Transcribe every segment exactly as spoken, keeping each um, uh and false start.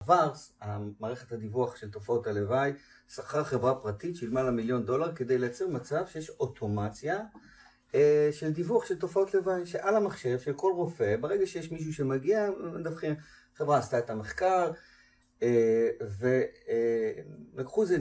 בעבר, מערכת הדיווח של תופעות הלוואי, שכרה חברה פרטית, שילמה לה מיליון דולר, כדי לייצר מצב שיש אוטומציה אה, של דיווח של תופעות לוואי, שעל המחשב של כל רופא, ברגע שיש מישהו שמגיע, מדווחים, חברה עשתה את המחקר, אה, ולקחו איזה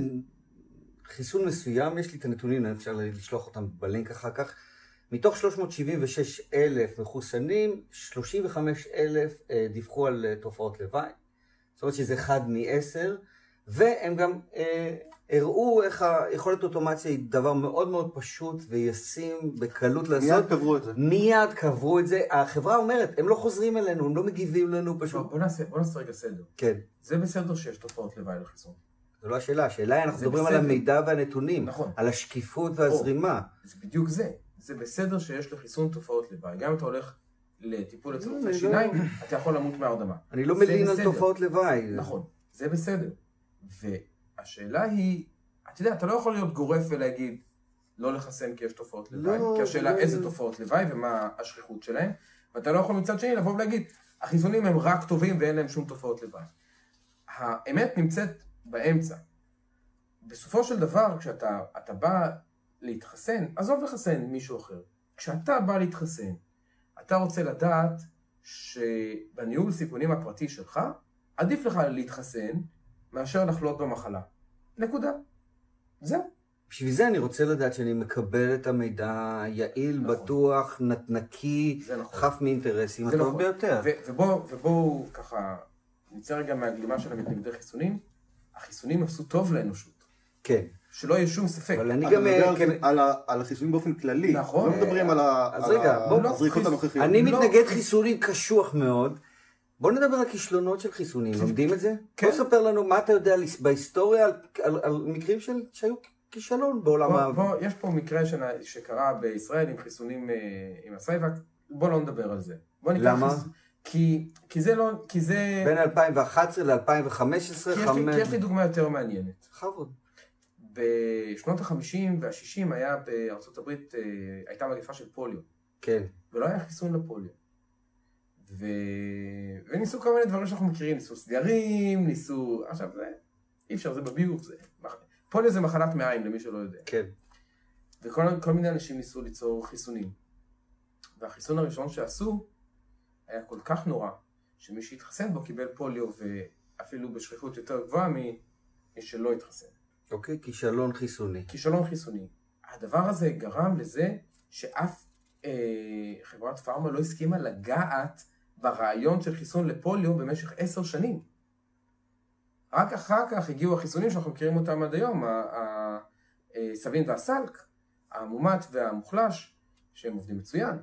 חיסון מסוים, יש לי את הנתונים, אפשר לשלוח אותם בלינק אחר כך, מתוך שלוש מאות שבעים ושש אלף מחוסנים, שלושים וחמישה אלף דיווחו על תופעות לוואי. זאת אומרת שזה אחד מעשר, והם גם אה, הראו איך היכולת אוטומציה היא דבר מאוד מאוד פשוט וישים בקלות לעשות. מיד קברו את זה. מיד קברו את זה. החברה אומרת, הם לא חוזרים אלינו, הם לא מגיבים לנו פשוט. בוא נעשה, בוא נעשה רגע סדר. כן. זה בסדר שיש תופעות לוואי לחיסון. זו לא השאלה, השאלה היא, אנחנו מדברים על המידע והנתונים. נכון. על השקיפות והזרימה. זה בדיוק זה. זה בסדר שיש לחיסון תופעות לוואי. גם אם אתה הולך לטיפול אצל רופא שיניים, אתה יכול למות מהרדמה. אני לא מלין על תופעות לוואי. נכון, זה בסדר. והשאלה היא, אתה יודע, אתה לא יכול להיות גורף ולהגיד, לא לחסן כי יש תופעות לוואי, כי השאלה איזה תופעות לוואי ומה השכיחות שלהם, ואתה לא יכול מצד שני לבוא ולהגיד, החיסונים הם רק טובים ואין להם שום תופעות לוואי. האמת נמצאת באמצע. בסופו של דבר, כשאתה אתה בא להתחסן, עזוב לחסן מישהו אחר. כשאתה בא להתחסן, אתה רוצה לדעת שבניהול סיכונים הפרטי שלך, עדיף לך להתחסן מאשר לחלות במחלה. נקודה. זהו. בשביל זה אני רוצה לדעת שאני מקבל את המידע יעיל, נכון. בטוח, נקי, נכון. חף מאינטרסים, הטוב נכון. ביותר. ובואו ובוא, ככה, נצא רגע מהגלימה של המתנגדי חיסונים, החיסונים עשו טוב לאנושות. כן. שלא יהיה שום ספק. אבל אני גם... על החיסונים באופן כללי. נכון. לא מדברים על הזריקות הנוכחיות. אני מתנגד חיסונים קשוח מאוד. בוא נדבר על כישלונות של חיסונים. לומדים את זה? כן. בוא ספר לנו מה אתה יודע בהיסטוריה על מקרים שהיו כישלון בעולם ה... בוא, יש פה מקרה שקרה בישראל עם חיסונים עם הסייבק. בוא לא נדבר על זה. למה? כי, כי זה לא, כי זה... בין אלפיים ואחת עשרה ל-אלפיים וחמש עשרה, כי, חמש... כי יש לי דוגמה יותר מעניינת. חבוד. בשנות ה-חמישים וה-שישים היה בארצות הברית, הייתה מגפה של פוליו. כן. ולא היה חיסון לפוליו. ו... וניסו כל מיני דברים שאנחנו מכירים, ניסו סגרים, ניסו... עכשיו זה... אי אפשר, זה בביוב, זה... פוליו זה מחלת מעיים, למי שלא יודע. כן. וכל כל מיני אנשים ניסו ליצור חיסונים. והחיסון הראשון שעשו, היה כל כך נורא, שמי שהתחסן בו קיבל פוליו, ואפילו בשכיחות יותר גבוהה ממי שלא התחסן. אוקיי, כישלון חיסוני. כישלון חיסוני. הדבר הזה גרם לזה שאף אה, חברת פארמה לא הסכימה לגעת ברעיון של חיסון לפוליו במשך עשר שנים. רק אחר כך הגיעו החיסונים שאנחנו מכירים אותם עד היום, הסבין והסלק, המומט והמוחלש, שהם עובדים מצוין.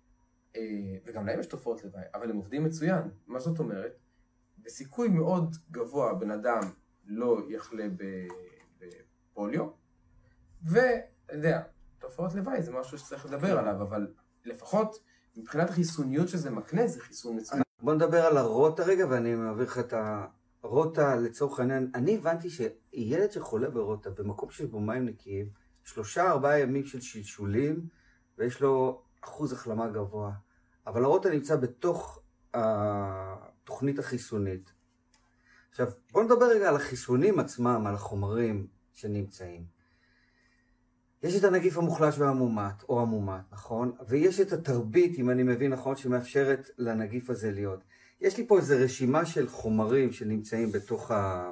וגם להם יש תופעות לוואי, אבל הם עובדים מצוין. מה זאת אומרת? בסיכוי מאוד גבוה בן אדם לא יחלה בפוליו, ואתה יודע, תופעות לוואי זה משהו שצריך לדבר עליו, אבל לפחות מבחינת החיסוניות שזה מקנה, זה חיסון מצוין. בוא נדבר על הרוטה רגע, ואני מעביר לך את הרוטה לצורך העניין. אני הבנתי שילד שחולה ברוטה, במקום שיש בו מים נקיים, שלושה ארבעה ימים של שלשולים, ויש לו אחוז החלמה גבוה. אבל הרוטה נמצא בתוך התוכנית החיסונית. עכשיו, בואו נדבר רגע על החיסונים עצמם, על החומרים שנמצאים. יש את הנגיף המוחלש והמומט, או המומט, נכון? ויש את התרבית, אם אני מבין נכון, שמאפשרת לנגיף הזה להיות. יש לי פה איזו רשימה של חומרים שנמצאים בתוך, ה...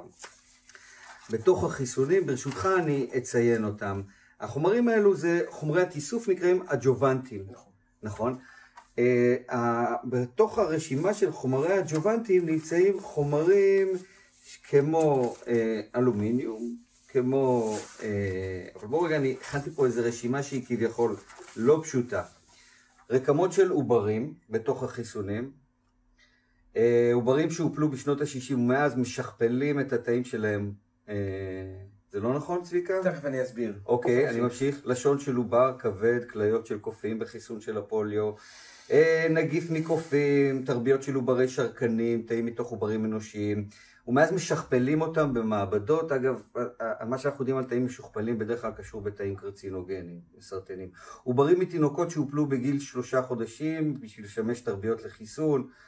בתוך החיסונים, ברשותך אני אציין אותם. החומרים האלו זה חומרי התיסוף נקראים אג'ובנטים, נכון? Uh, uh, בתוך הרשימה של חומרי הג'ובנטים נמצאים חומרים כמו uh, אלומיניום, כמו, uh, אבל בואו רגע, אני הכנתי פה איזו רשימה שהיא כביכול לא פשוטה. רקמות של עוברים בתוך החיסונים, uh, עוברים שהופלו בשנות ה-שישים ומאז משכפלים את התאים שלהם. Uh, זה לא נכון, צביקה? תכף אני אסביר. אוקיי, אני ממשיך. לשון של עובר, כבד, כליות של קופים בחיסון של הפוליו, נגיף מקופים, תרביות של עוברי שרקנים, תאים מתוך עוברים אנושיים, ומאז משכפלים אותם במעבדות. אגב, מה שאנחנו יודעים על תאים משוכפלים בדרך כלל קשור בתאים קרצינוגנים, מסרטנים. עוברים מתינוקות שהופלו בגיל שלושה חודשים בשביל לשמש תרביות לחיסון.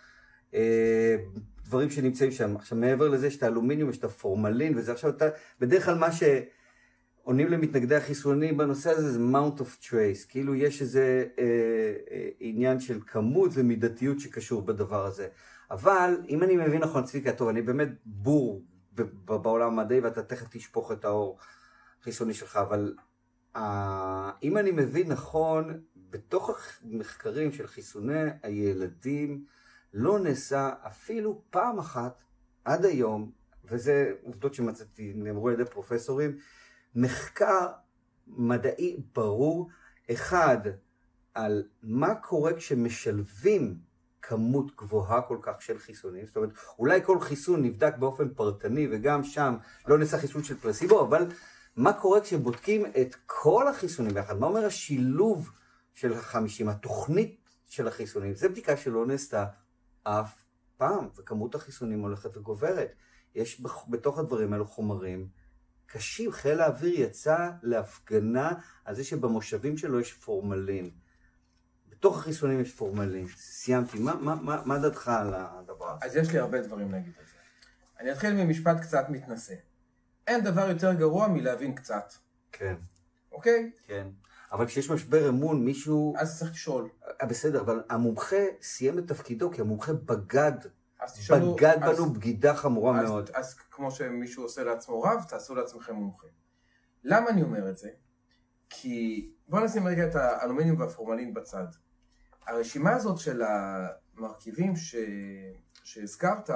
דברים שנמצאים שם. עכשיו מעבר לזה יש את האלומיניום, יש את הפורמלין, וזה עכשיו אתה, בדרך כלל מה שעונים למתנגדי החיסונים בנושא הזה זה mount of trace, כאילו יש איזה אה, אה, עניין של כמות ומידתיות שקשור בדבר הזה. אבל אם אני מבין נכון, צביקה, טוב, אני באמת בור בעולם המדעי ואתה תכף תשפוך את האור חיסוני שלך, אבל אה, אם אני מבין נכון, בתוך המחקרים של חיסוני הילדים, לא נעשה אפילו פעם אחת עד היום, וזה עובדות שמצאתי, נאמרו על ידי פרופסורים, מחקר מדעי ברור, אחד, על מה קורה כשמשלבים כמות גבוהה כל כך של חיסונים, זאת אומרת, אולי כל חיסון נבדק באופן פרטני, וגם שם לא נעשה חיסון של פלסיבו, אבל מה קורה כשבודקים את כל החיסונים ביחד? מה אומר השילוב של החמישים, התוכנית של החיסונים? זה בדיקה שלא נעשתה אף פעם, וכמות החיסונים הולכת וגוברת. יש בתוך הדברים האלו חומרים קשים. חיל האוויר יצא להפגנה על זה שבמושבים שלו יש פורמלין. בתוך החיסונים יש פורמלין. סיימתי. מה, מה, מה, מה דעתך על הדבר הזה? אז יש לי הרבה דברים להגיד על זה. אני אתחיל ממשפט קצת מתנשא. אין דבר יותר גרוע מלהבין קצת. כן. אוקיי? כן. אבל כשיש משבר אמון, מישהו... אז צריך לשאול. בסדר, אבל המומחה סיים את תפקידו, כי המומחה בגד, תשאלו, בגד אז, בנו בגידה חמורה אז, מאוד. אז כמו שמישהו עושה לעצמו רב, תעשו לעצמכם מומחה. למה אני אומר את זה? כי בואו נשים רגע את האלומיניום והפורמלין בצד. הרשימה הזאת של המרכיבים ש... שהזכרת,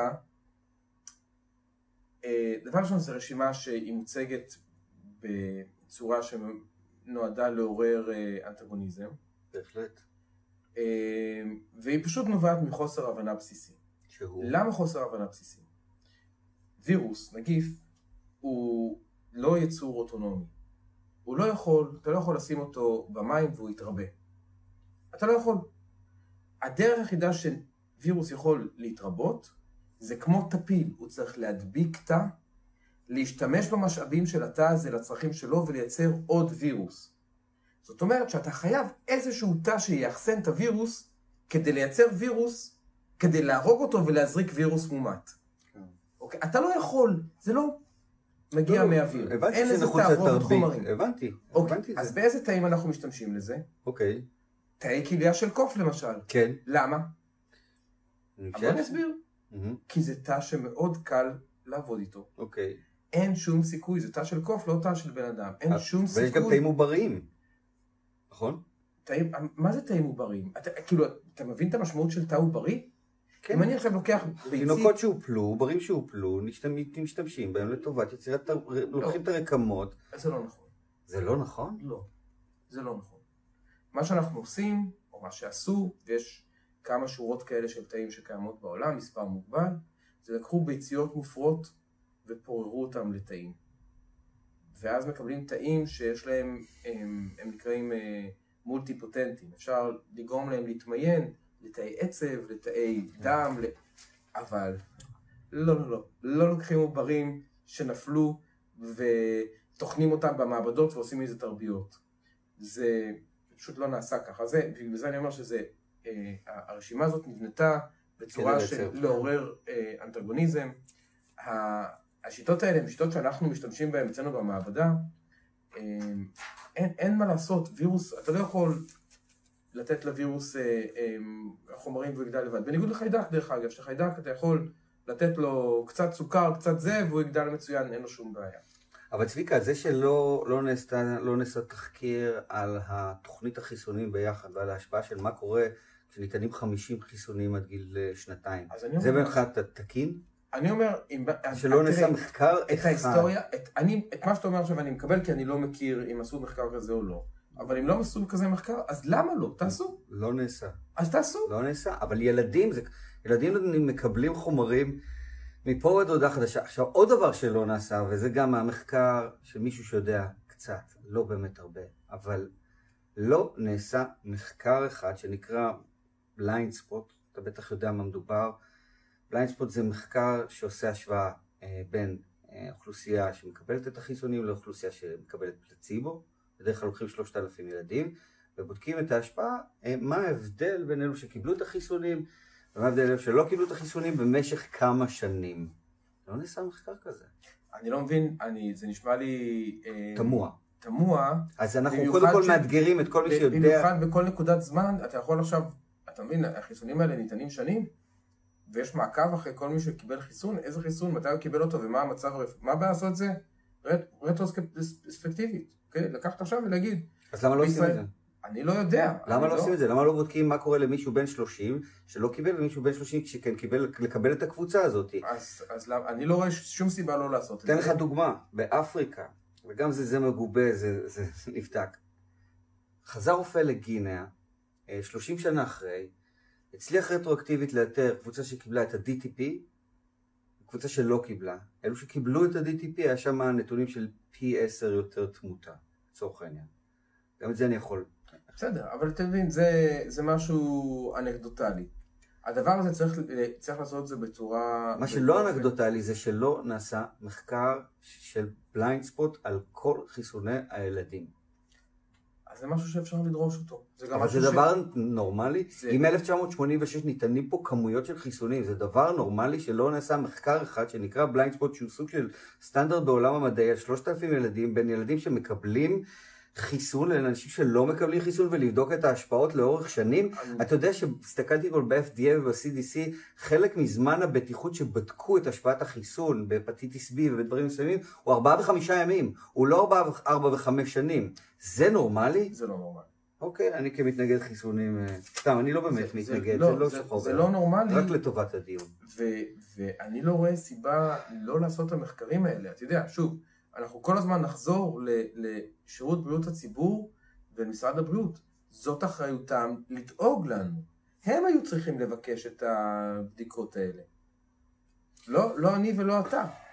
דבר ראשון זו רשימה שהיא מוצגת בצורה שנועדה לעורר אנטגוניזם. בהחלט. והיא פשוט נובעת מחוסר הבנה בסיסי. שהוא... למה חוסר הבנה בסיסי? וירוס, נגיף, הוא לא יצור אוטונומי. הוא לא יכול, אתה לא יכול לשים אותו במים והוא יתרבה. אתה לא יכול. הדרך היחידה שווירוס יכול להתרבות, זה כמו טפיל, הוא צריך להדביק תא, להשתמש במשאבים של התא הזה לצרכים שלו ולייצר עוד וירוס. זאת אומרת שאתה חייב איזשהו תא שיאחסן את הווירוס כדי לייצר וירוס, כדי להרוג אותו ולהזריק וירוס מומת. אוקיי? אתה לא יכול, זה לא מגיע מהאוויר. הבנתי שזה חוץ לתרבית. הבנתי. אז באיזה תאים אנחנו משתמשים לזה? אוקיי. תאי כליה של קוף למשל. כן. למה? אבל אני אסביר. כי זה תא שמאוד קל לעבוד איתו. אוקיי. אין שום סיכוי, זה תא של קוף, לא תא של בן אדם. אין שום סיכוי. ויש גם תאים עובריים. נכון? תאים, מה זה תאים עובריים? אתה, כאילו, אתה מבין את המשמעות של תא עוברי? כן. אם אני עכשיו לוקח ביצית... תינוקות שהופלו, עוברים שהופלו, משתמשים בהם לטובת יצירת, לוקחים את הרקמות. זה לא נכון. זה לא נכון? לא. זה לא נכון. מה שאנחנו עושים, או מה שעשו, ויש כמה שורות כאלה של תאים שקיימות בעולם, מספר מוגבל, זה לקחו ביציות מופרות ופוררו אותם לתאים. ואז מקבלים תאים שיש להם, הם, הם נקראים מולטי-פוטנטים. אפשר לגרום להם להתמיין לתאי עצב, לתאי דם, ל... אבל לא, לא, לא. לא לוקחים עוברים שנפלו ותוכנים אותם במעבדות ועושים איזה תרביות. זה פשוט לא נעשה ככה. זה, בגלל זה אני אומר שזה, אה, הרשימה הזאת נבנתה בצורה של לעורר אה, אנטגוניזם. השיטות האלה הן שיטות שאנחנו משתמשים בהן אצלנו במעבדה. אין, אין מה לעשות, וירוס, אתה לא יכול לתת לווירוס אה, אה, חומרים והוא יגדל לבד. בניגוד לחיידק דרך אגב, שחיידק אתה יכול לתת לו קצת סוכר, קצת זה, והוא יגדל מצוין, אין לו שום בעיה. אבל צביקה, זה שלא לא נעשה, לא נעשה תחקיר על התוכנית החיסונים ביחד ועל ההשפעה של מה קורה כשניתנים חמישים חיסונים עד גיל שנתיים. זה בינך תקין? אני אומר, שלא נעשה מחקר את ההיסטוריה, את, אני, את מה שאתה אומר עכשיו אני מקבל כי אני לא מכיר אם עשו מחקר כזה או לא. אבל אם לא עשו כזה מחקר, אז למה לא? תעשו. לא נעשה. אז תעשו. לא נעשה, אבל ילדים, זה, ילדים מקבלים חומרים מפה ועד הודעה חדשה. עכשיו, עוד דבר שלא נעשה, וזה גם המחקר של מישהו שיודע קצת, לא באמת הרבה, אבל לא נעשה מחקר אחד שנקרא בליינד ספוט, אתה בטח יודע מה מדובר. בליינד ספוט זה מחקר שעושה השוואה אה, בין אה, אוכלוסייה שמקבלת את החיסונים לאוכלוסייה שמקבלת פלציבו. בדרך כלל לוקחים שלושת אלפים ילדים, ובודקים את ההשפעה, אה, מה ההבדל בין אלו שקיבלו את החיסונים, ומה ההבדל שלא קיבלו את החיסונים במשך כמה שנים. לא נעשה מחקר כזה. אני לא מבין, אני, זה נשמע לי... תמוה. תמוה. אז אנחנו קודם כל מאתגרים את כל מי שיודע... במיוחד בכל נקודת זמן, אתה יכול עכשיו, אתה מבין, החיסונים האלה ניתנים שנים, ויש מעקב אחרי כל מי שקיבל חיסון, איזה חיסון, מתי הוא קיבל אותו ומה המצב, מה הבעיה לעשות את זה? רטרוספקטיבית, אוקיי? לקחת עכשיו ולהגיד... אז למה לא עושים את זה? אני לא יודע. למה לא עושים את זה? למה לא בודקים מה קורה למישהו בן שלושים שלא קיבל ומישהו בן שלושים שכן קיבל לקבל את הקבוצה הזאת? אז אני לא רואה שום סיבה לא לעשות את זה. תן לך דוגמה, באפריקה, וגם זה זה מגובה, זה נבדק. חזר רופא לגינאה, שלושים שנה אחרי, הצליח רטרואקטיבית לאתר קבוצה שקיבלה את ה-די טי פי, קבוצה שלא קיבלה. אלו שקיבלו את ה-די טי פי, היה שם נתונים של פי עשר יותר תמותה, לצורך העניין. גם את זה אני יכול. בסדר, אבל אתה מבין, זה, זה משהו אנקדוטלי. הדבר הזה צריך, צריך לעשות את זה בצורה... מה שלא אנקדוטלי זה שלא נעשה מחקר של בליינד ספוט על כל חיסוני הילדים. אז זה משהו שאפשר לדרוש אותו. זה אבל זה דבר ש... נורמלי. זה... אם אלף תשע מאות שמונים ושש ניתנים פה כמויות של חיסונים, זה דבר נורמלי שלא נעשה מחקר אחד שנקרא בליינד ספוט, שהוא סוג של סטנדרט בעולם המדעי, על שלושת אלפים ילדים, בין ילדים שמקבלים חיסון לאנשים שלא מקבלים חיסון ולבדוק את ההשפעות לאורך שנים. אני... אתה יודע שהסתכלתי כל ב-אף די איי וב-סי די סי, חלק מזמן הבטיחות שבדקו את השפעת החיסון בהפטיטיס בי ובדברים מסוימים, הוא ארבעה וחמישה ימים, הוא לא ארבעה, ארבע וחמש שנים. זה נורמלי? זה לא נורמלי. אוקיי, אני כמתנגד חיסונים, סתם, אני לא באמת זה, מתנגד, זה, זה לא, לא זה, שחור. זה לא נורמלי. רק לטובת הדיון. ו- ואני לא רואה סיבה לא לעשות את המחקרים האלה. אתה יודע, שוב, אנחנו כל הזמן נחזור לשירות בריאות הציבור ולמשרד הבריאות. זאת אחריותם לדאוג לנו. הם היו צריכים לבקש את הבדיקות האלה. לא, לא אני ולא אתה.